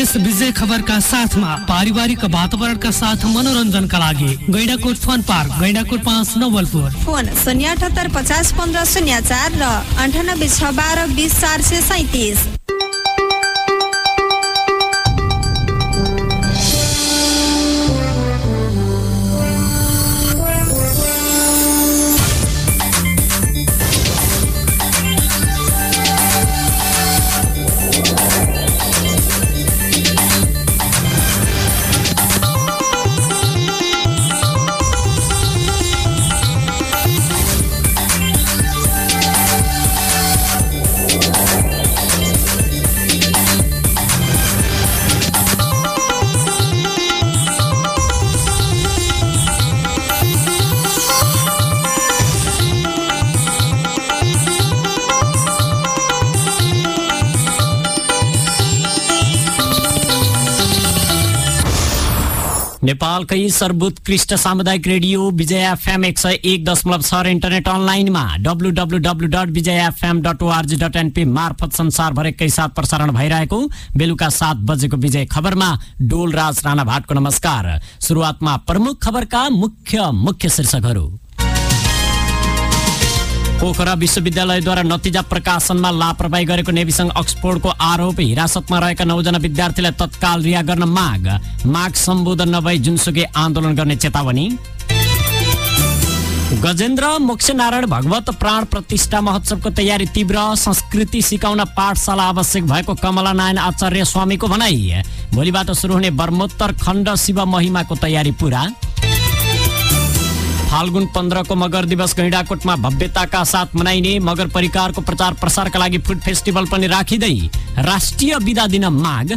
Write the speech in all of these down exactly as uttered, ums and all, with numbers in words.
यस विजय खबरका साथमा पारिवारिक वातावरणका साथ मनोरञ्जनका लागि गैंडाकोट फन पार्क, गैंडाकोट पाँच नवलपुर। फोन शून्य अठहत्तर पचास पन्ध्र शून्य चार र अन्ठानब्बे छ बाह्र बिस चार सय सैतिस। नेपालकै सर्वोत्कृष्ट सामुदायिक रेडियो विजय एफएम एक सय एक दशमलव छ र इन्टरनेट अनलाइनमा W W W dot Vijay FM dot ORG dot NP मार्फत संसारभरिकै साथ प्रसारण भइरहेको बेलुका सात बजेको विजय खबरमा डोलराज राणा भाटको नमस्कार। सुरुवातमा प्रमुख खबरका मुख्य मुख्य शीर्षकहरू। पोखरा विश्वविद्यालयद्वारा नतिजा प्रकाशनमा लापरवाही गरेको नेविसंघ अक्सफोर्डको आरोप। हिरासतमा रहेका नौजना विद्यार्थीलाई तत्काल रिहा गर्न माग। माग सम्बोधन नभई जुनसुकै आन्दोलन गर्ने चेतावनी। गजेन्द्र मोक्ष नारायण भगवत प्राण प्रतिष्ठा महोत्सवको तयारी तीव्र। संस्कृति सिकाउन पाठशाला आवश्यक भएको कमला नारायण आचार्य स्वामीको भनाई। भोलिबाट सुरु हुने बर्मोत्तर खण्ड शिव महिमाको तयारी पूरा। फाल्गुन पन्ध्र को मगर दिवस गैंडाकोटमा भव्यताका साथ मनाइने। मगर परिकारको प्रचार प्रसारका लागि फुड फेस्टिभल पनि राखिँदै राष्ट्रिय बिदा दिन माग।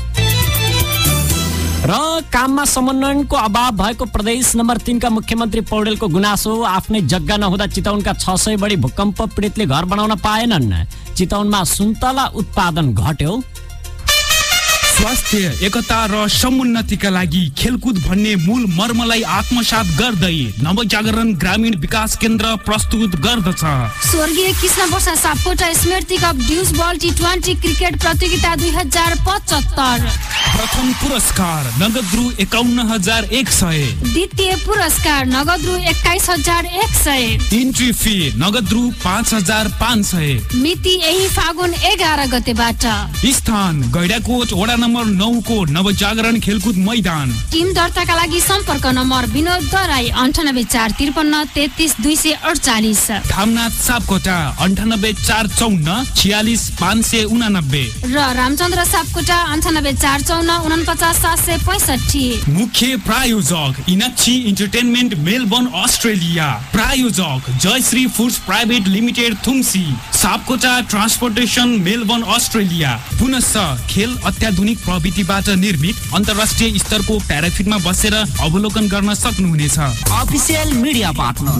र काममा समन्वयनको अभाव भएको प्रदेश नम्बर तीन का मुख्यमन्त्री पौडेलको गुनासो। आफ्नै जग्गा नहुँदा चितवनका छ सय बढी भूकम्प पीडितले घर बनाउन पाएनन्। चितवनमा सुन्तला उत्पादन घट्यो। स्वास्थ्य एकता र समुन्नतिका लागि खेलकुद भन्ने मूल मर्मलाई आत्मसात गर्दै नवजागरण ग्रामीण विकास केन्द्र प्रस्तुत गर्दछ स्वर्गीय कृष्ण वर्षा सापकोटा स्मृति cup deuce ball T twenty cricket प्रतियोगिता दुई हजार पचहत्तर। प्रथम पुरस्कार नगद रु एकाउन्न हजार एक सय। द्वितीय पुरस्कार नगद रु एक्काइस हजार एक सय। इन्ट्री फी नगद रु पाँच हजार पाँच सय। मिति यही फागुन एघार गतेबाट। स्थान गैंडाकोट वडा नम्बर नौ को नवजागरण खेलकुद मैदान। टिम दर्ताका लागि सम्पर्क नम्बर विनोद दराई अन्ठानब्बे चार त्रिपन्न तेत्तिस दुई सय अडचालिस। धामनाथ सापकोटा अन्ठानब्बे चार चौन्न छियालिस पाँच सय उनानब्बे र रामचन्द्र सापकोटा अन्ठानब्बे चार चौन्न उनपचास सात सय पैँसठी। मुख्य प्रायोजक इनाक्षी इन्टरटेनमेन्ट मेलबर्न अस्ट्रेलिया। प्रायोजक Jayashree foods private limited Thumsi. Sapkota transportation Melbourne Australia. पुनश्च खेल अत्याधुनिक प्रविधिबाट निर्मित अन्तर्राष्ट्रिय स्तरको प्याराफिटमा बसेर अवलोकन गर्न सक्नुहुनेछ। अफिसियल मिडिया पार्टनर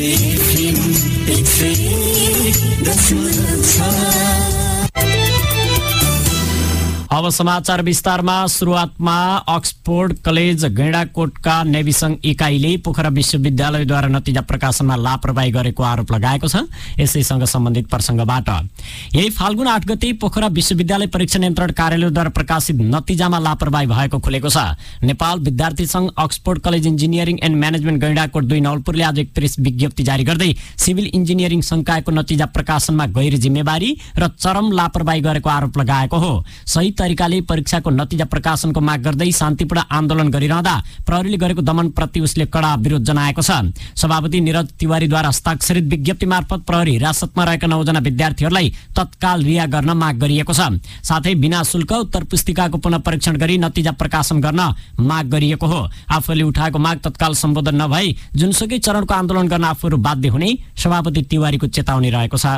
अब समाचार विस्तारमा। सुरुवातमा अक्सफोर्ड कलेज गैंडाकोटका नेविसंघ इकाइले पोखरा विश्वविद्यालयद्वारा नतिजा प्रकाशनमा लापरवाही गरेको आरोप लगाएको छ। यसैसँग सम्बन्धित प्रसङ्गबाट यही फाल्गुन आठ गते पोखरा विश्वविद्यालय परीक्षा नियन्त्रण कार्यालयद्वारा प्रकाशित नतिजामा लापरवाही भएको खुलेको छ। नेपाल विद्यार्थी संघ Oxford college engineering and management Gaindakot दुई नवलपुरले आज एक प्रेस विज्ञप्ति जारी गर्दै सिभिल इन्जिनियरिङ संकायको नतिजा प्रकाशनमा गैर जिम्मेवारी र चरम लापरवाही गरेको आरोप लगाएको हो। सही तरिकाले परीक्षाको नतिजा प्रकाशनको माग गर्दै शान्तिपूर्ण आन्दोलन गरिरहँदा प्रहरीले गरेको दमनप्रति उसले कडा विरोध जनाएको छ। सभापति निरज तिवारीद्वारा हस्ताक्षरित विज्ञप्ति मार्फत प्रहरी हिरासतमा रहेका नौजना विद्यार्थीहरूलाई तत्काल रिहा गर्न माग गरिएको छ। साथै बिना शुल्क उत्तर पुस्तिकाको पुनः परीक्षण गरी नतिजा प्रकाशन गर्न माग गरिएको हो। आफूले उठाएको माग तत्काल सम्बोधन नभई जुनसुकै चरणको आन्दोलन गर्न आफूहरू बाध्य हुने सभापति तिवारीको चेतावनी रहेको छ।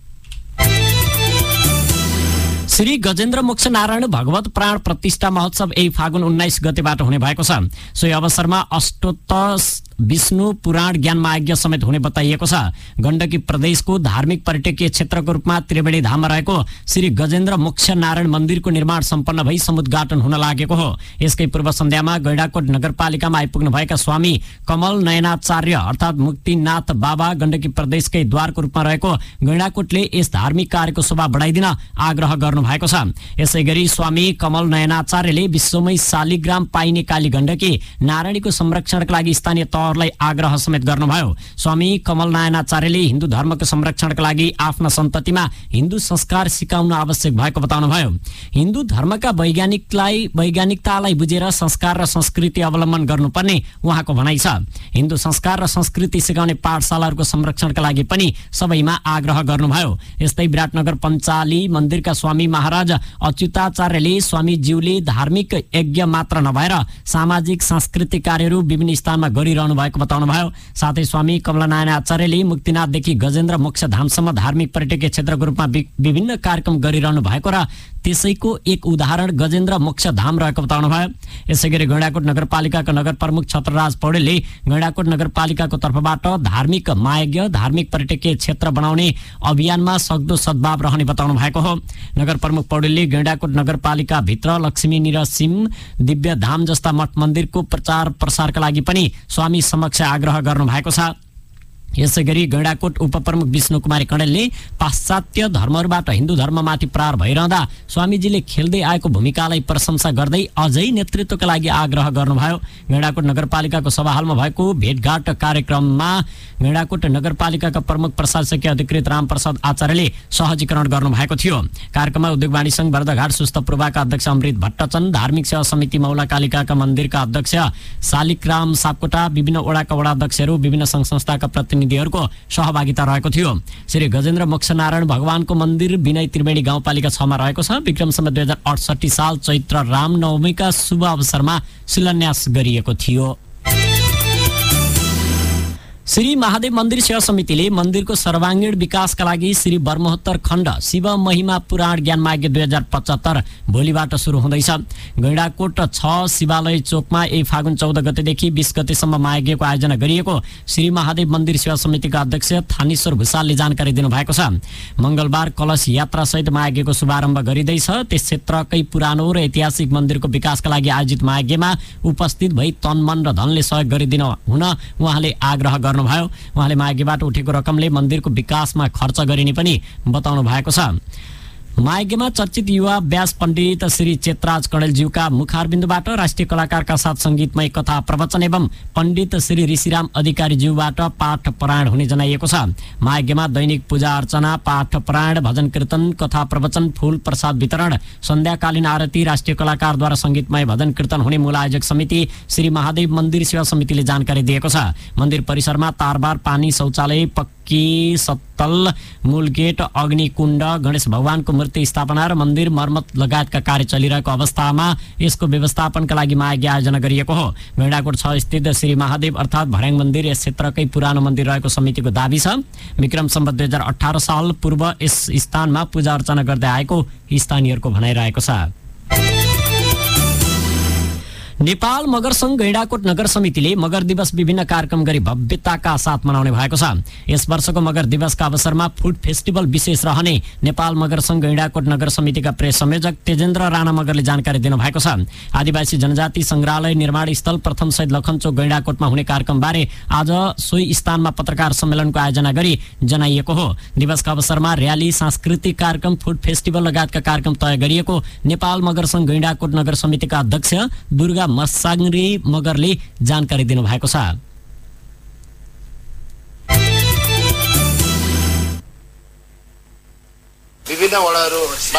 श्री गजेन्द्र मोक्ष नारायण भगवत प्राण प्रतिष्ठा महोत्सव यही फागुन उन्नाइस गतेबाट हुने भएको छ। सोही अवसरमा अष्टोत्तर विष्णु पुराण ज्ञान महायज्ञ समेत हुने बताइएको छ। गण्डकी प्रदेशको धार्मिक पर्यटकीय क्षेत्रको रूपमा त्रिवेणी धाममा रहेको श्री गजेन्द्र मोक्ष नारायण मन्दिरको निर्माण सम्पन्न भई समुद्घाटन हुन लागेको हो। यसकै पूर्व सन्ध्यामा गैंडाकोट नगरपालिकामा आइपुग्नु भएका स्वामी कमल नयनाचार्य अर्थात् मुक्तिनाथ बाबा गण्डकी प्रदेशकै द्वारको रूपमा रहेको गैंडाकोटले यस धार्मिक कार्यको शोभा बढाइदिन आग्रह गर्नु भएको छ। यसैगरी स्वामी कमल नयनाचार्यले विश्वमै शालिग्राम पाइने काली गण्डकी नारायणीको संरक्षणका लागि स्थानीय तहहरूलाई आग्रह समेत गर्नुभयो। स्वामी कमल नयनाचार्यले हिन्दू धर्मको संरक्षणका लागि आफ्ना सन्ततिमा हिन्दू संस्कार सिकाउन आवश्यक भएको बताउनुभयो। हिन्दू धर्मका वैज्ञानिकलाई वैज्ञानिकतालाई बुझेर संस्कार र संस्कृति अवलम्बन गर्नुपर्ने उहाँको भनाइ छ। हिन्दू संस्कार र संस्कृति सिकाउने पाठशालाहरूको संरक्षणका लागि पनि सबैमा आग्रह गर्नुभयो। यस्तै विराटनगर पञ्चाली मन्दिरका स्वामी महाराज अच्युताचार्यले स्वामीज्यूले धार्मिक यज्ञ मात्र नभएर सामाजिक सांस्कृतिक कार्यहरू विभिन्न स्थानमा गरिरहनु भएको बताउनुभयो। साथै स्वामी कमलनारायण आचार्यले मुक्तिनाथदेखि गजेन्द्र मोक्षधामसम्म धार्मिक पर्यटकीय क्षेत्रको रूपमा विभिन्न कार्यक्रम गरिरहनु भएको र त्यसैको एक उदाहरण गजेन्द्र मोक्षधाम रहेको बताउनुभयो। यसैगरी गैंडाकोट नगरपालिकाका नगर प्रमुख छत्रराज पौडेलले गैंडाकोट नगरपालिकाको तर्फबाट धार्मिक महायज्ञ धार्मिक पर्यटकीय क्षेत्र बनाउने अभियानमा सक्दो सद्भाव रहने बताउनु भएको हो। नगर प्रमुख पौडेलले गैंडाकोट नगरपालिका भित्र लक्ष्मी निरसिंह दिव्य धाम जस्ता मठ मन्दिरको प्रचार प्रसारका लागि पनि स्वामी समक्ष आग्रह गर्नु भएको छ। यसैगरी गैंडाकोट उपप्रमुख विष्णु कुमारी कणेलले पाश्चात्य धर्महरूबाट हिन्दू धर्ममाथि प्रहार भइरहँदा स्वामीजीले खेल्दै आएको भूमिकालाई प्रशंसा गर्दै अझै नेतृत्वका लागि आग्रह गर्नुभयो। गैंडाकोट नगरपालिकाको सभाहालमा भएको भेटघाट कार्यक्रममा गैंडाकोट नगरपालिकाका प्रमुख प्रशासकीय अधिकृत रामप्रसाद आचार्यले सहजीकरण गर्नुभएको थियो। कार्यक्रममा उद्योग वाणिज्य संघ बर्दघाट सुस्थ पूर्वाका अध्यक्ष अमृत भट्टचन्द, धार्मिक सेवा समिति मौला कालिकाका मन्दिरका अध्यक्ष शालिग्राम सापकोटा, विभिन्न वडाका वडा अध्यक्षहरू, विभिन्न संघ संस्थाका प्रतिनिधिहरूको सहभागिता रहेको थियो। श्री गजेन्द्र मोक्षनारायण भगवानको मन्दिर विनय त्रिवेणी गाउँपालिका छ मा रहेको छ। विक्रम सम्वत दुई हजार अठसट्ठी साल चैत्र रामनवमीका शुभ अवसरमा शिलान्यास गरिएको थियो। श्री महादेव मन्दिर सेवा समितिले मन्दिरको सर्वाङ्गीण विकासका लागि श्री बर्महोत्तर खण्ड शिव महिमा पुराण ज्ञान माग्य दुई हजार पचहत्तर भोलिबाट सुरु हुँदैछ। गैंडाकोट छ शिवालय चोकमा यही फागुन चौध गतेदेखि बीस गतेसम्म महायज्ञको आयोजना गरिएको श्री महादेव मन्दिर सेवा समितिका अध्यक्ष थानेश्वर भूषालले जानकारी दिनुभएको छ। मंगलबार कलश यात्रा सहित महायज्ञको शुभारम्भ गरिँदैछ। त्यस क्षेत्रकै पुरानो र ऐतिहासिक मन्दिरको विकासका लागि आयोजित महायज्ञमा उपस्थित भई तन मन र धनले सहयोग गरिदिन हुन उहाँले आग्रह गर्नु भयो। उहाँले महायज्ञबाट उठेको रकमले मन्दिरको विकासमा खर्च गरिने पनि बताउनु भएको छ। महायज्ञमा चर्चित युवा व्यास पण्डित श्री चेतराज कणेलज्यूका मुखारबिन्दुबाट राष्ट्रिय कलाकारका साथ संगीतमय कथा प्रवचन एवं पण्डित श्री ऋषिराम अधिकारीज्यूबाट पाठ परायण हुने जनाइएको छ। महायज्ञमा दैनिक पूजा अर्चना, पाठ परायण, भजन कीर्तन, कथा प्रवचन, फूल प्रसाद वितरण, सन्ध्याकालीन आरती, राष्ट्रिय कलाकारद्वारा संगीतमय भजन कीर्तन हुने मूल आयोजक समिति श्री महादेव मन्दिर सेवा समितिले जानकारी दिएको छ। मन्दिर परिसरमा तारबार, पानी, शौचालय, पक्की सत्तल, मूल गेट, अग्निकुण्ड, गणेश भगवानको मूर्ति स्थापना र मन्दिर मर्मत लगायतका कार्य चलिरहेको अवस्थामा यसको व्यवस्थापनका लागि महायज्ञ आयोजना गरिएको हो। गैंडाकोट छ स्थित श्री महादेव अर्थात् भर्याङ मन्दिर यस क्षेत्रकै पुरानो मन्दिर रहेको समितिको दाबी छ। विक्रम सम्वत दुई हजार अठार साल पूर्व यस स्थानमा पूजा अर्चना गर्दै आएको स्थानीयहरूको भनाइरहेको छ। नेपाल मगर संघ गैंडाकोट नगर समितिले मगर दिवस विभिन्न कार्यक्रम गरी भव्यताका साथ मनाउने भएको छ। यस वर्षको मगर दिवसका अवसरमा फुड फेस्टिभल विशेष रहने नेपाल मगर संघ गैंडाकोट नगर समितिका प्रेस संयोजक तेजेन्द्र राणा मगरले जानकारी दिनुभएको छ। आदिवासी जनजाति संग्रहालय निर्माण स्थल प्रथम सहित लखनचोक गैंडाकोटमा हुने कार्यक्रम बारे आज सोही स्थानमा पत्रकार सम्मेलनको आयोजना गरी जनाइएको हो। दिवसका अवसरमा र्याली, सांस्कृतिक कार्यक्रम, फुड फेस्टिभल लगायतका कार्यक्रम तय गरिएको नेपाल मगर संघ गैंडाकोट नगर समितिका अध्यक्ष दुर्गा मसाङ्ग्री मगरले जानकारी दिनुभएको छ। विभिन्न वडाहरू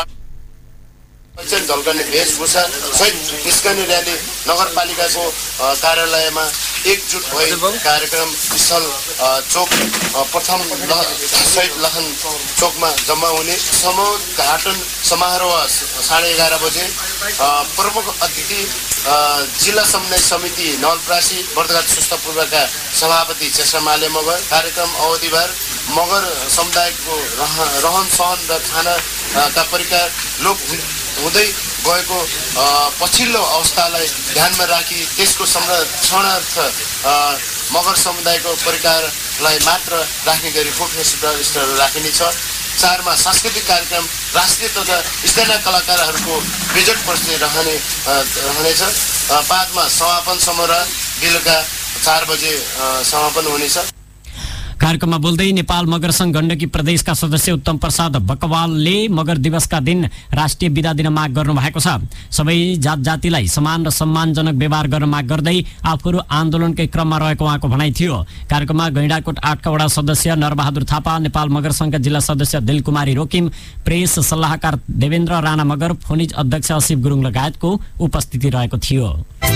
झल्कने वेशभूषा सहित निस्कने र्याली नगरपालिकाको कार्यालयमा एकजुट भई कार्यक्रम स्थल चोक प्रथम सहित लखन चोकमा जम्मा हुने। समुद्घाटन समारोह साढे एघार बजे प्रमुख अतिथि जिल्ला समन्वय समिति नवलपरासी बर्दघाट सुस्थ पूर्वका सभापति चेसमाले मगर कार्यक्रम अवधिभर मगर समुदायको रहन सहन र खानाका परिकार लोप हुँदै गएको पछिल्लो अवस्थालाई ध्यानमा राखी त्यसको संरक्षणार्थ मगर समुदायको परिकारलाई मात्र राख्ने गरी फुड फेस्टिभल स्टल राखिनेछ। चारमा सांस्कृतिक कार्यक्रम, राष्ट्रिय तथा स्थानीय कलाकारहरूको बेजोड प्रस्तुति रहने रहनेछ। पाँचमा समापन समारोह बेलुका चार बजे समापन हुनेछ। कार्यक्रममा बोल्दै नेपाल मगर संघ गण्डकी प्रदेशका सदस्य उत्तम प्रसाद बकवालले मगर दिवसका दिन राष्ट्रिय बिदा दिन माग गर्नु भएको छ। सबै जात जातिलाई समान र सम्मानजनक व्यवहार गर्न माग गर्दै आफूहरू आन्दोलनकै क्रममा रहेको उहाँको भनाइ थियो। कार्यक्रममा गैंडाकोट आठका वडा सदस्य नरबहादुर थापा, नेपाल मगर संघका जिल्ला सदस्य दिलकुमारी रोकिम, प्रेस सल्लाहकार देवेन्द्र राणा मगर, फोनिज अध्यक्ष असिफ गुरुङ लगायतको उपस्थिति रहेको थियो।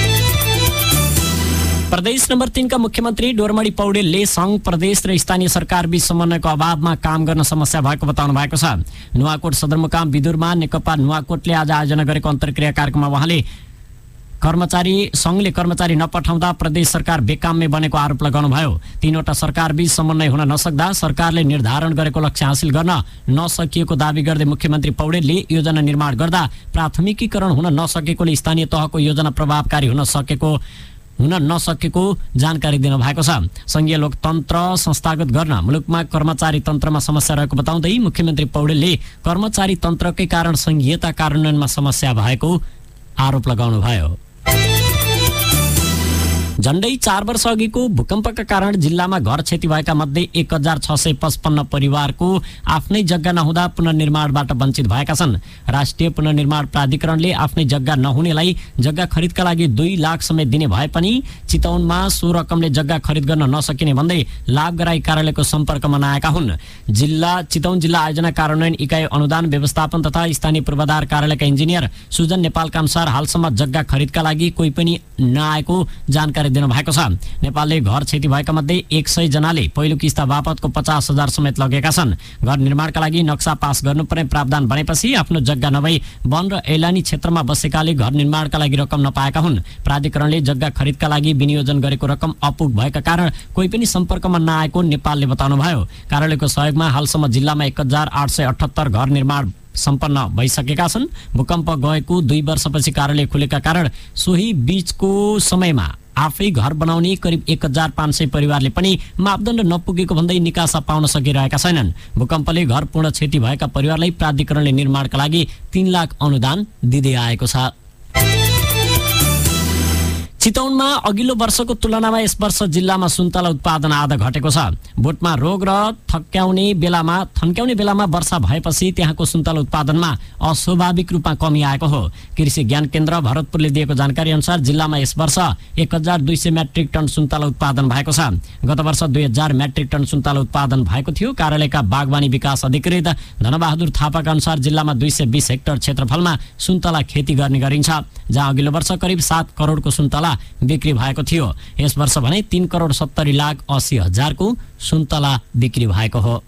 प्रदेश नम्बर तीन का मुख्यमन्त्री डोरमणि पौडेलले संघ, प्रदेश र स्थानीय सरकार बीच समन्वयको अभावमा काम गर्न समस्या भएको बताउनु भएको छ। नुवाकोट सदरमुकाम विदुरमा नेकपा नुवाकोटले आज आयोजना गरेको अन्तर्क्रिया कार्यक्रममा उहाँले कर्मचारी संघले कर्मचारी नपठाउँदा प्रदेश सरकार बेकाममै बनेको आरोप लगाउनुभयो। तीनवटा सरकार बीच समन्वय हुन नसक्दा सरकारले निर्धारण गरेको लक्ष्य हासिल गर्न नसकिएको दावी गर्दै मुख्यमन्त्री पौडेलले योजना निर्माण गर्दा प्राथमिकीकरण हुन नसकेकोले स्थानीय तहको योजना प्रभावकारी हुन सकेको हुन नसकेको जानकारी दिनु भएको छ। संघीय लोकतन्त्र संस्थागत गर्न मुलुकमा कर्मचारी तन्त्रमा समस्या रहेको बताउँदै मुख्यमन्त्री पौडेलले कर्मचारी तन्त्रकै कारण संघीयता कार्यान्वयनमा समस्या भएको आरोप लगाउनुभयो। झण्डै चार वर्ष अघिको भूकम्पका कारण जिल्लामा घर क्षति भएका मध्ये एक हजार छ सय पचपन्न परिवारको आफ्नै जग्गा नहुँदा पुनर्निर्माणबाट वञ्चित भएका छन्। राष्ट्रिय पुनर्निर्माण प्राधिकरणले आफ्नै जग्गा नहुनेलाई जग्गा खरिदका लागि दुई लाख समेत दिने भए पनि चितवनमा सो रकमले जग्गा खरिद गर्न नसकिने भन्दै लाभग्राही कार्यालयको सम्पर्कमा नआएका हुन्। जिल्ला चितवन जिल्ला आयोजना कार्यान्वयन इकाइ अनुदान व्यवस्थापन तथा स्थानीय पूर्वाधार कार्यालयका इन्जिनियर सुजन नेपालका अनुसार हालसम्म जग्गा खरिदका लागि कोही पनि नआएको जानकारी दिनु भएको छ। नेपालले घर क्षति भएका मध्ये एक सय जनाले पहिलो किस्ता बापतको पचास हजार समेत लगेका छन्। घर निर्माणका लागि नक्सा पास गर्नुपर्ने प्रावधान बनेपछि आफ्नो जग्गा नभई वन र ऐलानी क्षेत्रमा बसेकाले घर निर्माणका लागि रकम नपाएका हुन्। प्राधिकरणले जग्गा खरिदका लागि विनियोजन गरेको रकम अपुग भएका कारण कोही पनि सम्पर्कमा नआएको नेपालले बताउनुभयो। कार्यालयको सहयोगमा हालसम्म जिल्लामा एक हजार आठ सय अठहत्तर घर निर्माण सम्पन्न भइसकेका छन्। भूकम्प गएको दुई वर्षपछि कार्यालय खुलेका कारण सोही बीचको समयमा आफै घर बनाउने करिब एक हजार पाँच सय परिवारले पनि मापदण्ड नपुगेको भन्दै निकासा पाउन सकिरहेका छैनन्। भूकम्पले घर पूर्ण क्षति भएका परिवारलाई प्राधिकरणले निर्माणका लागि तीन लाख अनुदान दिँदै आएको छ। चितवनमा अघिल्लो वर्षको तुलनामा यस वर्ष जिल्लामा सुन्तला उत्पादन आधा घटेको छ। बोटमा रोग र थक्क्याउने बेलामा थन्क्याउने बेलामा वर्षा भएपछि त्यहाँको सुन्तला उत्पादनमा अस्वाभाविक रूपमा कमी आएको हो। कृषि ज्ञान केन्द्र भरतपुरले दिएको जानकारी अनुसार जिल्लामा यस वर्ष एक हजार दुई सय मेट्रिक टन सुन्तला उत्पादन भएको छ। गत वर्ष दुई हजार मेट्रिक टन सुन्तला उत्पादन भएको थियो। कार्यालयका बागवानी विकास अधिकृत धनबहादुर थापाका अनुसार जिल्लामा दुई सय बीस हेक्टर क्षेत्रफलमा सुन्तला खेती गर्ने गरिन्छ, जहाँ अघिल्लो वर्ष करिब सात करोडको सुन्तला बिक्री भएको थियो। यस वर्ष भने तीन करोड सत्तरी लाख अस्सी हजारको सुन्तला बिक्री भएको हो।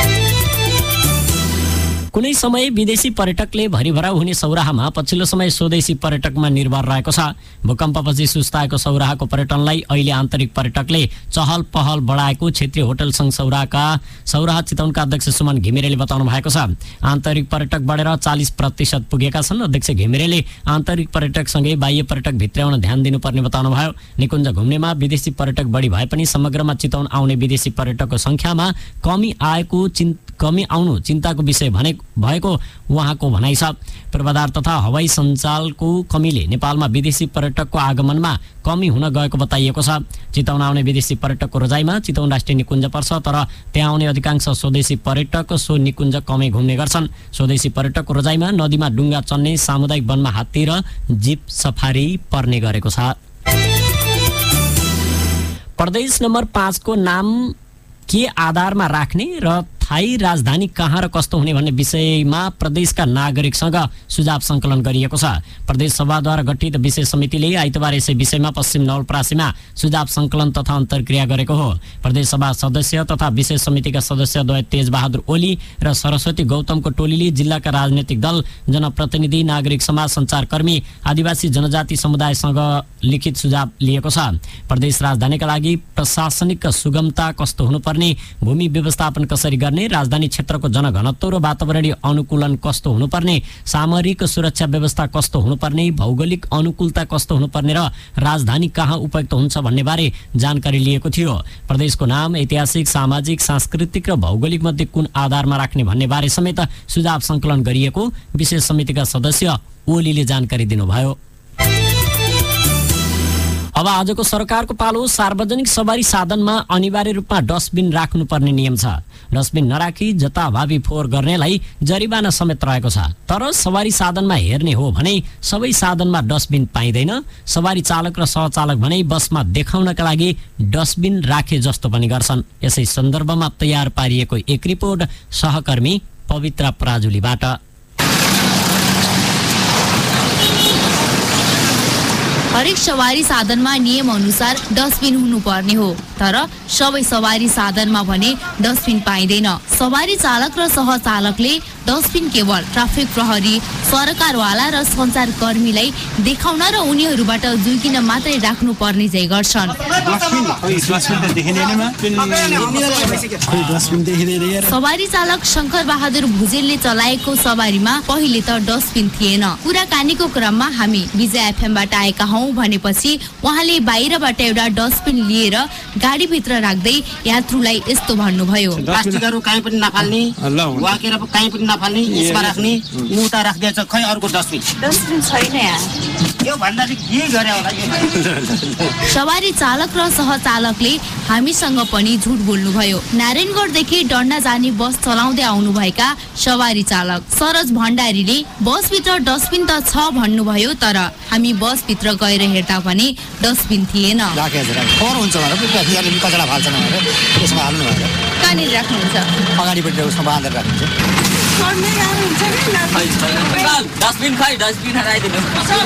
कुनै समय विदेशी पर्यटकले भरिभराउ हुने सौराहामा पछिल्लो समय स्वदेशी पर्यटकमा निर्भर रहेको छ। भूकम्पपछि सुस्ताएको सौराहाको पर्यटनलाई अहिले आन्तरिक पर्यटकले चहल पहल बढाएको क्षेत्रीय होटल संघ सौराहाका सौराहा चितवनका अध्यक्ष सुमन घिमिरेले बताउनु भएको छ। आन्तरिक पर्यटक बढेर चालिस प्रतिशत पुगेका छन्। अध्यक्ष घिमिरेले आन्तरिक पर्यटकसँगै बाह्य पर्यटक भित्र्याउन ध्यान दिनुपर्ने बताउनुभयो। निकुञ्ज घुम्नेमा विदेशी पर्यटक बढी भए पनि समग्रमा चितवन आउने विदेशी पर्यटकको संख्यामा कमी आएको चिन्ता कमी आउनु चिन्ताको विषय भने भएको उहाँको भनाइ छ। पूर्वाधार तथा हवाई सञ्जालको कमीले नेपालमा विदेशी पर्यटकको आगमनमा कमी हुन गएको बताइएको छ। चितवन आउने विदेशी पर्यटकको रोजाइमा चितवन राष्ट्रिय निकुञ्ज पर्छ, तर त्यहाँ आउने अधिकांश स्वदेशी पर्यटक सो निकुञ्ज कमै घुम्ने गर्छन्। स्वदेशी पर्यटकको रोजाइमा नदीमा डुङ्गा चढ्ने, सामुदायिक वनमा हात्ती र जीप सफारी पर्ने गरेको छ। प्रदेश नम्बर पाँचको नाम के आधारमा राख्ने र थाई राजधानी कहाँ र कस्तो हुने भन्ने विषयमा प्रदेशका नागरिकसँग सुझाव संकलन गरिएको छ। प्रदेश सभाद्वारा गठित विशेष समितिले आइतबार यसै विषयमा पश्चिम नवलपरासीमा सुझाव संकलन तथा अन्तर्क्रिया गरेको हो। प्रदेश सभा सदस्य तथा विशेष समितिका सदस्य द्वय तेज बहादुर ओली र सरस्वती गौतमको टोलीले जिल्लाका राजनैतिक दल, जनप्रतिनिधि, नागरिक समाज, सञ्चारकर्मी, आदिवासी जनजाति समुदायसँग लिखित सुझाव लिएको छ। प्रदेश राजधानीका लागि प्रशासनिक सुगमता कस्तो हुनुपर्ने, भूमि व्यवस्थापन कसरी गर्ने, राजधानी क्षेत्रको जनघनत्व र वातावरणीय अनुकूलन कस्तो हुनुपर्ने, सामरिक सुरक्षा व्यवस्था कस्तो हुनुपर्ने, भौगोलिक अनुकूलता कस्तो हुनुपर्ने र राजधानी कहाँ उपयुक्त हुन्छ भन्ने बारे जानकारी लिएको थियो। प्रदेशको नाम ऐतिहासिक, सामाजिक, सांस्कृतिक र भौगोलिक मध्ये कुन आधारमा राख्ने भन्ने बारे समेत सुझाव संकलन गरिएको विशेष समितिका सदस्य ओलीले जानकारी दिनुभयो। अब आजको सरकारको पालो। सार्वजनिक सवारी साधनमा अनिवार्य रूपमा डस्टबिन राख्नुपर्ने नियम छ। डस्टबिन नराखी जताभावी फोहोर गर्नेलाई जरिवाना समेत रहेको छ। तर सवारी साधनमा हेर्ने हो भने सबै साधनमा डस्टबिन पाइँदैन। सवारी चालक र सहचालक भने बसमा देखाउनका लागि डस्टबिन राखे जस्तो पनि गर्छन्। यसै सन्दर्भमा तयार पारिएको एक रिपोर्ट सहकर्मी पवित्रा पराजुलीबाट। हरेक सवारी साधनमा नियम अनुसार डस्टबिन हुनुपर्ने हो, तर सबै सवारी साधनमा भने डस्टबिन पाइँदैन। सवारी चालक र सहचालकले डस्टबिन केवल ट्राफिक प्रहरी, सरकारवाला र सञ्चारकर्मीलाई देखाउन र उनीहरूबाट जोगिन मात्रै राख्नु पर्ने चाहिँ गर्छन्। सवारी चालक शङ्कर बहादुर भुजेलले चलाएको सवारीमा पहिले त डस्टबिन थिएन। कुराकानीको क्रममा हामी विजय एफएमबाट आएका हौं भनेपछि उहाँले बाहिरबाट एउटा डस्टबिन लिएर गाडीभित्र राख्दै यात्रुलाई यस्तो भन्नुभयो। प्लास्टिकहरू कहीँ पनि नफाल्ने, वाकेर कहीँ पनि नफाल्ने, यसमा राख्ने, उता राख्दैछ खै अर्को डस्टबिन। डस्टबिन छैन यहाँ। यो भन्दा चाहिँ के गरे होला यो? सवारी चालक र सहचालकले हामीसँग पनि झुट बोल्नुभयो। नारायणगढदेखि डन्डा जाने बस चलाउँदै आउनुभएका सवारी चालक सरज भण्डारीले बसभित्र डस्टबिन त छ भन्नुभयो, तर हामी बसभित्र गएर हेर्दा पनि डस्टबिन थिएन। कहाँनिर राख्नुहुन्छ? अगाडिपट्टि उसमा बाँधेर राखिन्छ। डस्टबिन खै डस्टबिन हराइदिनु।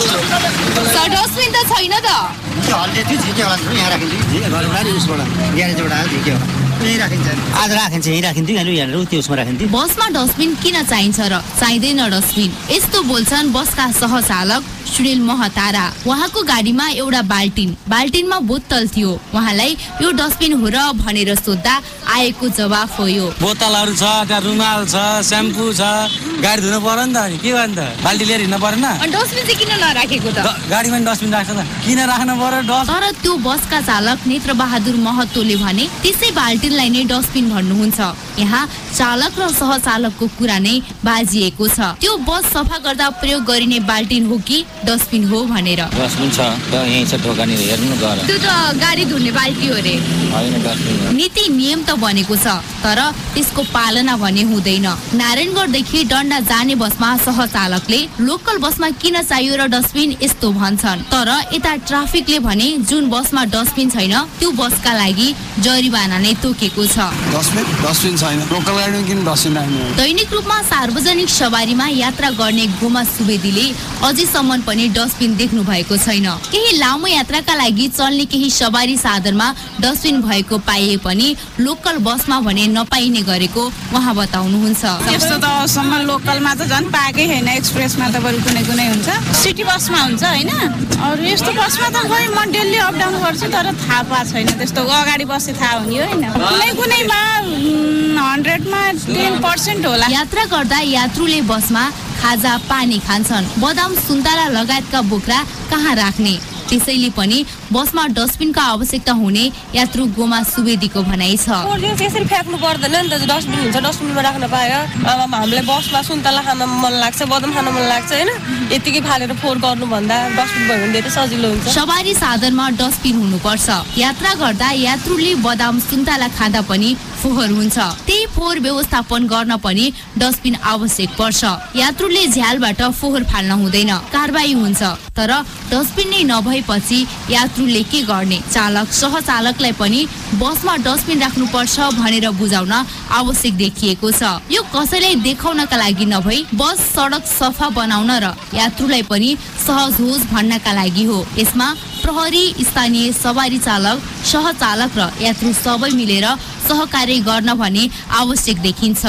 डस्टबिन त छैन त। हल्ले थियो झिके होला यहाँ राखिन्छ। झिके घरबाट नि उसबाट ग्यारेजबाट आयो झिके होला। यही राखिन्छ। आज राखिन्छ यही राखिन्थ्यो यहाँ यहाँ त्यो उसमा राखिन्थ्यो। बसमा डस्टबिन किन चाहिन्छ र चाहिँदैन डस्टबिन? यस्तो बोल्छन् बसका सहचालक सुनिल महतारा। उहाँको गाडीमा एउटा बाल्टिन बाल्टिनमा बोतल थियो। उहाँलाई यो डस्टबिन हो र भनेर सोद्धा आएको जवाफ हो यो। बोतलहरू छ, त्यहाँ रुमाल छ, स्याम्पू छ, गाडी धुनु पर्यो नि त। अनि के भयो नि त, बाल्टी लिएर हिँड्नु परेन? डस्टबिन चाहिँ किन नराखेको त? गाडीमा डस्टबिन राख्छ त, किन राख्नु पर्यो? तर त्यो बसका चालक नेत्र बहादुर महतोले भने त्यसै बाल्टिनलाई नै डस्टबिन भन्नुहुन्छ। यहाँ चालक र सहचालकको कुरा नै बाजिएको छ। त्यो बस सफा गर्दा प्रयोग गरिने बाल्टिन हो कि डस्टबिन हो भनेर। डस्टबिन छ यही छ ढोकानिर हेर्नु गएर। त्यो त गाडी धुने बाल्टी हो रे। हैन डस्टबिन। नीति नियम त बनेको छ, तर त्यसको पालना भने हुँदैन। नारायणगढदेखि डन्डा जाने बसमा सहचालकले लोकल बसमा किन चाहियो र डस्टबिन यस्तो भन्छन्, तर यता ट्राफिकले भने जुन बसमा डस्टबिन छैन त्यो बसका लागि जरिवाना नै तोकेको छ। डस्टबिन डस्टबिन छैन, लोकल गाडीमा किन डस्टबिन राख्नु? दैनिक रूपमा सार्वजनिक सवारीमा यात्रा गर्ने गोमा सुवेदीले अझैसम्म पनि डस्टबिन देख्नु भएको छैन। केही लामो यात्राका लागि चल्ने केही सवारी साधनमा डस्टबिन भएको पाइए पनि लोकल बसमा भने नपाइने गरेको उहाँ बताउनुहुन्छ। यस्तो त सम्म लोकलमा त झन् पाएकै छैन। एक्सप्रेसमा त बरु कुनै कुनै हुन्छ, सिटी बसमा हुन्छ होइन। अरू यस्तो बसमा त खै म डेली अप डाउन गर्छु, तर थाहा पाएको छैन त्यस्तो। अगाडि बसे थाहा हुने होइन। कुनै कुनैमा हन्ड्रेडमा टेन पर्सेन्ट होला। यात्रा गर्दा यात्रुले बसमा खाजा पानी खान्छन्, बदाम सुन्तला लगायतका बोक्रा कहाँ राख्ने? त्यसैले पनि बसमा डस्टबिनको आवश्यकता हुने यात्रु गोमा सुवेदीको भनाइ छ। त्यसरी फ्याँक्नु पर्दैन नि त, डस्टबिन हुन्छ डस्टबिनमा राख्न पायो। अब हामीलाई बसमा सुन्तला खान मन लाग्छ, बदाम खान मन लाग्छ होइन, यतिकै फालेर फोहोर गर्नुभन्दा डस्टबिन भयो भने धेरै सजिलो हुन्छ। सवारी साधनमा डस्टबिन हुनुपर्छ। यात्रा गर्दा यात्रुले बदाम सुन्तला खाँदा पनि फोहोर हुन्छ। त्यही फोहोर व्यवस्थापन गर्न पनि डस्टबिन आवश्यक पर्छ। यात्रुले झ्यालबाट फोहोर फाल्न हुँदैन, कारबाही हुन्छ। तर डस्टबिन नै नभएपछि यात्रुले के गर्ने? चालक सहचालकलाई पनि बसमा डस्टबिन राख्नुपर्छ भनेर बुझाउन आवश्यक देखिएको छ। यो कसैलाई देखाउनका लागि नभई बस सडक सफा बनाउन र यात्रुलाई पनि सहज होस् भन्नका लागि हो। यसमा प्रहरी, स्थानीय सवारी चालक, सहचालक र यात्रु सबै मिलेर सहकार्य गर्न भने आवश्यक देखिन्छ।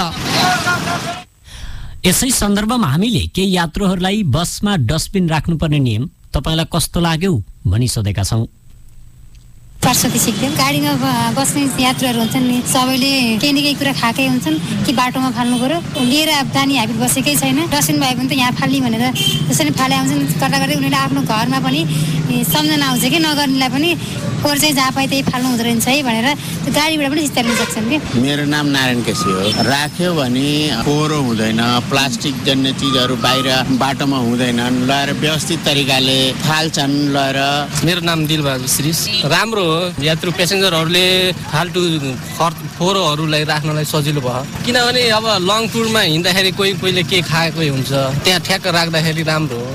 यसै सन्दर्भमा हामीले केही यात्रुहरूलाई बसमा डस्टबिन राख्नुपर्ने नियम तपाईलाई कस्तो लाग्यो भनी सोधेका छौं। सरस्वती सिक्देव। गाडीमा बस्ने यात्रुहरू हुन्छन् नि, सबैले केही न केही कुरा खाएकै हुन्छन् कि बाटोमा फाल्नु पर्यो। लिएर जाने हाबिट बसेकै छैन। डस्टबिन भयो भने त यहाँ फाल्ने भनेर त्यसरी फाले आउँछन्। गर्दा गर्दै उनीहरूले आफ्नो घरमा पनि सम्झना आउँछ कि नगर्नेलाई पनि फोहोर चाहिँ जहाँ पाए त्यही फाल्नु हुँदो रहेछ है भनेर त्यो गाडीबाट पनि स्थिर लिन सक्छन् कि। मेरो नाम नारायण केसी हो। राख्यो भने फोहोरो हुँदैन, प्लास्टिक जन्य चिजहरू बाहिर बाटोमा हुँदैनन्, लगाएर व्यवस्थित तरिकाले फाल्छन् लगाएर। मेरो नाम दिलबहादुर श्रीष। राम्रो हो, यात्रु पेसेन्जरहरूले फाल्टु फोहोरोहरूलाई राख्नलाई सजिलो भयो, किनभने अब लङ टुरमा हिँड्दाखेरि कोही कोहीले के खाएको हुन्छ, त्यहाँ ठ्याक्क राख्दाखेरि राम्रो हो।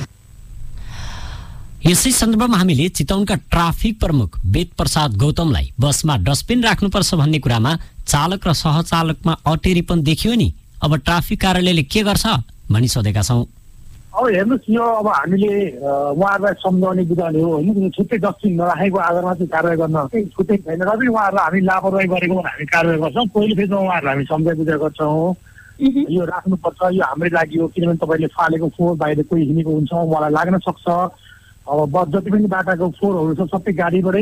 यसै सन्दर्भमा हामीले चितवनका ट्राफिक प्रमुख वेद प्रसाद गौतमलाई बसमा डस्टबिन राख्नुपर्छ भन्ने कुरामा चालक र सहचालकमा अटेरीपन देखियो नि, अब ट्राफिक कार्यालयले के गर्छ भनी सोधेका छौँ। अब हेर्नुहोस्, यो अब हामीले उहाँहरूलाई सम्झाउने बुझाउने हो होइन, छुट्टै डस्टबिन नराखेको आधारमा चाहिँ कारवाही गर्न छुट्टै छैन। र पनि उहाँहरूलाई हामी लापरवाही गरेको भने हामी कारवाही गर्छौँ। पहिलो फेजमा उहाँहरूलाई हामी सम्झाइ बुझाइ गर्छौँ, यो राख्नुपर्छ, यो हाम्रै लागि हो, किनभने तपाईँले फालेको फोहोर बाहिर कोही हिँडेको हुन्छ, उहाँलाई लाग्न सक्छ। अब बस जति पनि बाटाको फोहोरहरू छ सबै गाडीबाटै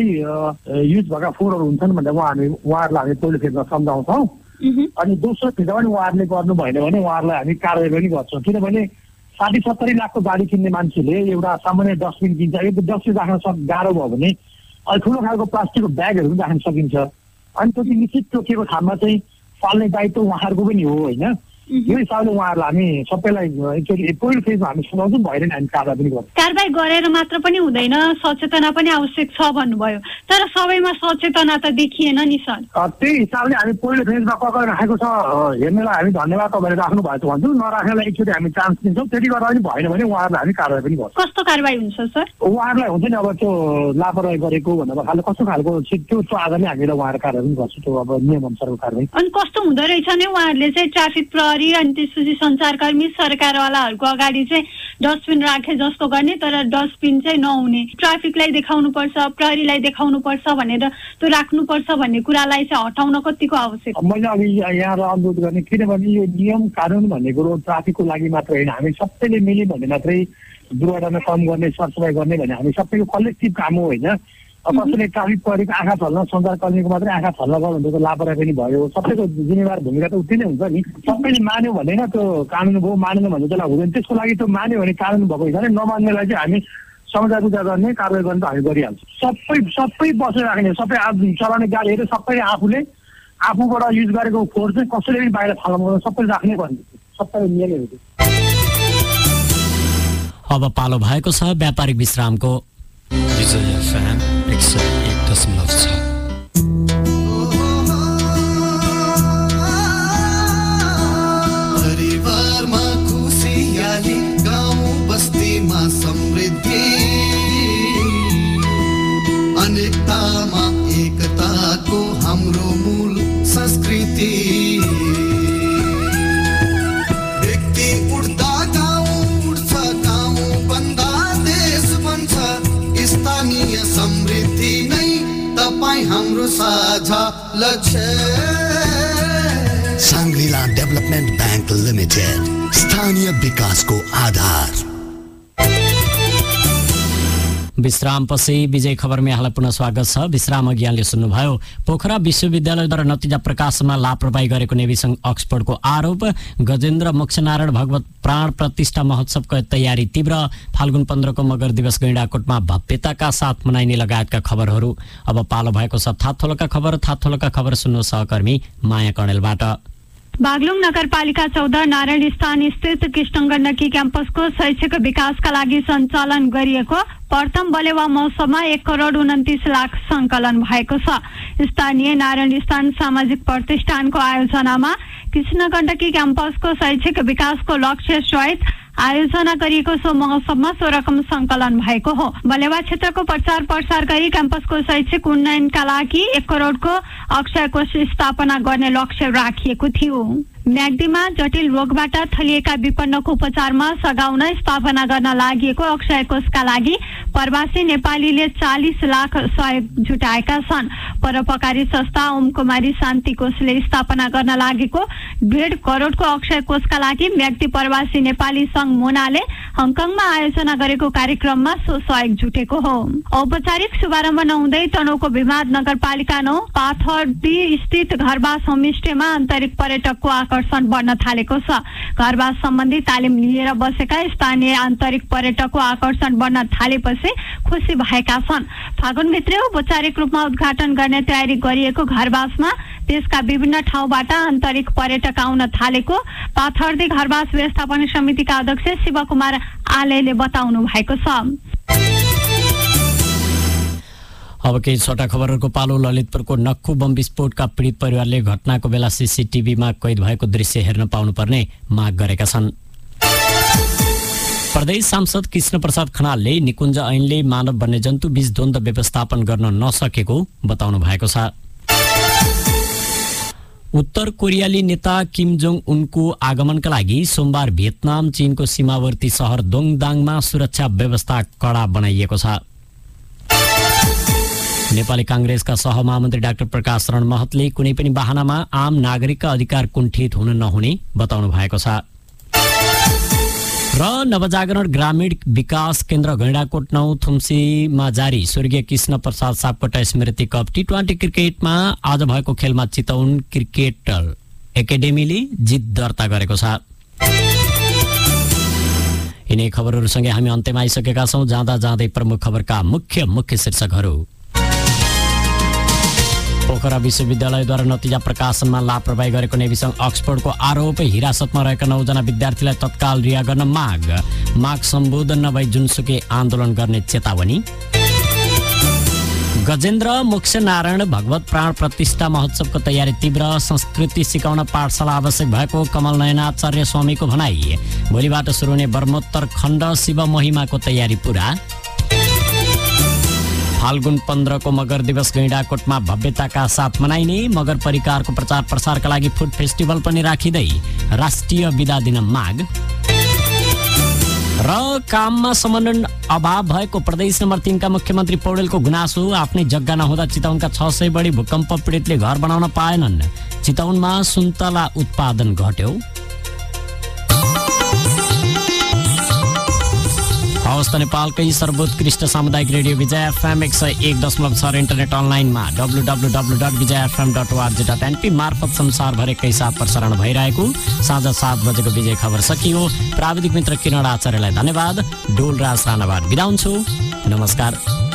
युज भएका फोहोरहरू हुन्छन् भनेर उहाँ हामी उहाँहरूलाई हामी पहिलो फेजमा सम्झाउँछौँ। अनि दोस्रो फेजमा पनि उहाँहरूले गर्नु भएन भने उहाँहरूलाई हामी कारवाही पनि गर्छौँ। किनभने साठी सत्तरी लाखको गाडी किन्ने मान्छेले एउटा सामान्य डस्टबिन किन्छ, यो डस्टबिन राख्न सक् गाह्रो भयो भने अलिक ठुलो खालको प्लास्टिकको ब्यागहरू पनि राख्न सकिन्छ। अनि त्यो चाहिँ निश्चित तोकिएको ठाउँमा चाहिँ फाल्ने दायित्व उहाँहरूको पनि हो होइन। यो हिसाबले उहाँहरूलाई हामी सबैलाई एकचोटि पहिलो फेजमा हामी सुनाउँछौँ, भएन हामी कारवाही पनि गर्छौँ। कारवाही गरेर मात्र पनि हुँदैन, सचेतना पनि आवश्यक छ भन्नुभयो, तर सबैमा सचेतना त देखिएन नि सर। त्यही हिसाबले हामी पहिलो फेजमा कसरी राखेको छ हेर्नेलाई हामी धन्यवाद तपाईँले राख्नु भएको छ भन्छौँ, नराख्नेलाई एकचोटि हामी चान्स दिन्छौँ। त्यति गर्दा पनि भएन भने उहाँहरूलाई हामी कारवाही पनि गर्छौँ। कस्तो कारवाही हुन्छ सर? उहाँहरूलाई हुन्छ नि अब त्यो लापरवाही गरेको भनेर खालि कस्तो खालको त्यो त्यो आधारले हामीले उहाँहरू कारवाही पनि गर्छौँ, त्यो अब नियम अनुसारको कारवाही। अनि कस्तो हुँदो रहेछ नि उहाँहरूले चाहिँ ट्राफिक प्रहरी अनि त्यसपछि सञ्चारकर्मी सरकारवालाहरूको अगाडि चाहिँ डस्टबिन राखे जस्तो गर्ने, तर डस्टबिन चाहिँ नहुने, ट्राफिकलाई देखाउनु पर्छ, प्रहरीलाई देखाउनु पर्छ भनेर त्यो राख्नुपर्छ भन्ने कुरालाई चाहिँ हटाउन कतिको आवश्यक? मैले अघि यहाँलाई अनुरोध गर्ने, किनभने यो नियम कानुन भन्ने कुरो ट्राफिकको लागि मात्र होइन, हामी सबैले मिल्यो भने मात्रै दुर्घटना कम गर्ने, सरसफाइ गर्ने भने हामी सबैको कलेक्टिभ काम हो होइन। अब कसैले ट्राफिक प्रहरीको आँखा छल्न, सञ्चारकर्मीको मात्रै आँखा छल्न गयो भने त लापरवाही पनि भयो। सबैको जिम्मेवार भूमिका त उति नै हुन्छ नि। सबैले मान्यो भनेन त्यो कानुन भयो, मानेन भने त्यसलाई हुँदैन। त्यसको लागि त्यो मान्यो भने कानुन भएको हिसाबले, नमान्नेलाई चाहिँ हामी सम्झाइ बुझाइ गर्ने, कारवाही गर्ने त हामी गरिहाल्छौँ। सबै सबै बसेर राख्ने, सबै चलाउने गाडीहरू सबैले आफूले आफूबाट युज गरेको फोहोर चाहिँ कसैले पनि बाहिर फाल्नु, सबैले राख्नै पर्ने, सबैले नियमहरू। अब पालो भएको छ व्यापारिक विश्रामको। परिवारमा खुसियाली, गाउँ बस्तीमा समृद्धि, अनेकतामा एकताको हाम्रो मूल संस्कृति। व्यक्ति उड्दा गाउँ उड्छ, गाउँ बन्दा देश बन्छ, स्थानीय समृद्धि नै तपाईँ हाम्रो साझा लक्ष्य। साङ्ग्रिला डेभलपमेन्ट ब्याङ्क लिमिटेड, स्थानीय विकासको आधार। विश्रामपछि विजय खबरमा यहाँलाई पुनः स्वागत छ। विश्राम अघि यहाँले सुन्नुभयो पोखरा विश्वविद्यालयद्वारा नतिजा प्रकाशनमा लापरवाही गरेको नेभी सङ्घ अक्सफोर्डको आरोप। गजेन्द्र मोक्षनारायण भगवत प्राण प्रतिष्ठा महोत्सवको तयारी तीव्र। फाल्गुन पन्ध्रको मगर दिवस गैंडाकोटमा भव्यताका साथ मनाइने लगायतका खबरहरू। अब पालो भएको छ थाथोलोका खबर। थाथोलोका खबर सुन्नु सहकर्मी माया कणेलबाट। बागलुङ नगरपालिका चौध नारायण स्थान स्थित कृष्ण गण्डकी क्याम्पसको शैक्षिक विकासका लागि सञ्चालन गरिएको प्रथम बलेवा महोत्सवमा एक करोड उन्तिस लाख सङ्कलन भएको छ। स्थानीय नारायण स्थान सामाजिक प्रतिष्ठानको आयोजनामा कृष्ण गण्डकी क्याम्पसको शैक्षिक विकासको लक्ष्य सहित आयोजना गरिएको सो महोत्सवमा सो रकम सङ्कलन भएको हो। बलेवा क्षेत्रको प्रचार प्रसार गरी क्याम्पसको शैक्षिक उन्नयनका लागि एक करोडको अक्षय कोष स्थापना गर्ने लक्ष्य राखिएको थियो। म्याग्दीमा जटिल रोगबाट थलिएका विपन्नको उपचारमा सघाउन स्थापना गर्न लागि अक्षय कोषका लागि प्रवासी नेपालीले चालिस लाख सहयोग जुटाएका छन्। परोपकारी संस्था ओम कुमारी शान्ति कोषले स्थापना गर्न लागेको डेढ करोडको अक्षय कोषका लागि म्याग्दी प्रवासी नेपाली संघ मोनाले हङकङमा आयोजना गरेको कार्यक्रममा सो सहयोग जुटेको हो। औपचारिक शुभारम्भ नहुँदै तनहुँको विवाद नगरपालिका नौ पाथरडी स्थित घरवास होमस्टेमा आन्तरिक पर्यटकको आकर्षण बढ्न थालेको छ। घरवास सम्बन्धी तालिम लिएर बसेका स्थानीय आन्तरिक पर्यटकको आकर्षण बढ्न थालेपछि खुसी भएका छन्। फागुनभित्रै औपचारिक रूपमा उद्घाटन गर्ने तयारी गरिएको घरवासमा देशका विभिन्न ठाउँबाट आन्तरिक पर्यटक आउन थालेको पाथर्दी घरवास व्यवस्थापन समितिका अध्यक्ष शिवकुमार आलेले बताउनु भएको छ। अब केही छोटा खबरहरूको पालो। ललितपुरको नक्खु बम विस्फोटका पीडित परिवारले घटनाको बेला सीसीटीभीमा कैद भएको दृश्य हेर्न पाउनुपर्ने माग गरेका छन्। प्रदेश सांसद कृष्ण प्रसाद खनालले निकुञ्ज ऐनले मानव वन्यजन्तु बीच द्वन्द्व व्यवस्थापन गर्न नसकेको बताउनु भएको छ। उत्तर कोरियाली नेता किम जोङ उनको आगमनका लागि सोमबार भियतनाम चीनको सीमावर्ती सहर दोङदाङमा सुरक्षा व्यवस्था कडा बनाइएको छ। नेपाली कांग्रेसका सहमहामन्त्री डाक्टर प्रकाश शरण महतले कुनै पनि बहानामा आम नागरिकका अधिकार कुण्ठित हुन नहुने बताउनु भएको छ। र नवजागरण ग्रामीण विकास केन्द्र गैंडाकोट नौ थुम्सीमा जारी स्वर्गीय कृष्ण प्रसाद सापकोटा स्मृति कप टी ट्वेन्टी क्रिकेटमा आज भएको खेलमा चितवन क्रिकेट एकाडेमीले जित दर्ता गरेको छ। यिनै खबरहरूसँगै हामी अन्त्यमा आइसकेका छौं। जाँदा जाँदै प्रमुख खबरका मुख्य मुख्य शीर्षकहरू। पोखरा विश्वविद्यालयद्वारा नतिजा प्रकाशनमा लापरवाही गरेको नेविसंघ अक्सफोर्डको आरोप। हिरासतमा रहेका नौजना विद्यार्थीलाई तत्काल रिहा गर्न माग। माग सम्बोधन नभई जुनसुकै आन्दोलन गर्ने चेतावनी। गजेन्द्र मोक्ष नारायण भगवत प्राण प्रतिष्ठा महोत्सवको तयारी तीव्र। संस्कृति सिकाउन पाठशाला आवश्यक भएको कमल नयनाचार्य स्वामीको भनाई। भोलिबाट सुरु हुने ब्रह्मोत्तर खण्ड शिव महिमाको तयारी पूरा। फाल्गुन पन्ध्र को मगर दिवस गैंडाकोटमा भव्यताका साथ मनाइने। मगर परिकारको प्रचार प्रसारका लागि फुड फेस्टिभल पनि राखिँदै राष्ट्रिय बिदा दिन माग। र काममा समन्वय अभाव भएको प्रदेश नम्बर तीन का मुख्यमन्त्री पौडेलको गुनासो। आफ्नै जग्गा नहुँदा चितवनका छ सय बढी भूकम्प पीडितले घर बनाउन पाएनन्। चितवनमा सुन्तला उत्पादन घट्यो। हवस् त नेपालकै सर्वोत्कृष्ट सामुदायिक रेडियो विजय एफएम एक सय एक दशमलव छ इन्टरनेट अनलाइनमा W W W dot Vijay FM dot ORG dot NP मार्फत संसारभरिकै साथ प्रसारण भइरहेको साँझ सात बजेको विजय खबर सकियो। प्राविधिक मित्र किरण आचार्यलाई धन्यवाद। डोल राज राणाबाट बिदा हुन्छु। नमस्कार।